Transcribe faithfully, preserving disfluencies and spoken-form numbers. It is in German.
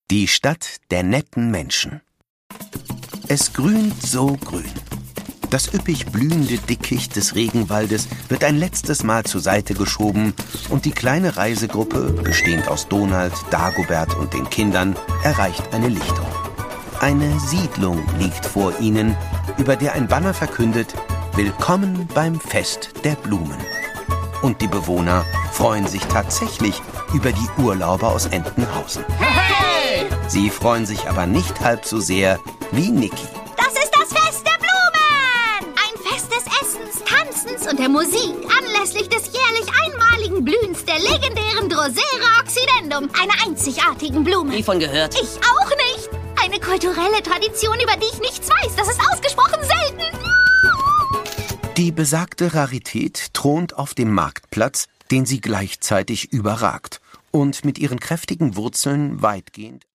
Die Stadt der netten Menschen. Es grünt so grün. Das üppig blühende Dickicht des Regenwaldes wird ein letztes Mal zur Seite geschoben und die kleine Reisegruppe, bestehend aus Donald, Dagobert und den Kindern, erreicht eine Lichtung. Eine Siedlung liegt vor ihnen, über der ein Banner verkündet: Willkommen beim Fest der Blumen. Und die Bewohner freuen sich tatsächlich über die Urlauber aus Entenhausen. Hey! Sie freuen sich aber nicht halb so sehr wie Niki. Das ist das Fest der Blumen! Ein Fest des Essens, Tanzens und der Musik anlässlich des jährlich einmaligen Blühens der legendären Drosera occidendum, einer einzigartigen Blume. Nie von gehört. Ich auch nicht. Eine kulturelle Tradition, über die ich nichts weiß. Das ist ausgesprochen selten. Die besagte Rarität thront auf dem Marktplatz, den sie gleichzeitig überragt und mit ihren kräftigen Wurzeln weitgehend